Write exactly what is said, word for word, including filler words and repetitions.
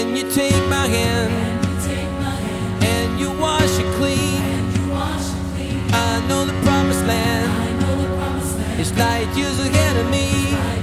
And you take my hand, and you wash it clean. I know the promised land is light years ahead of me.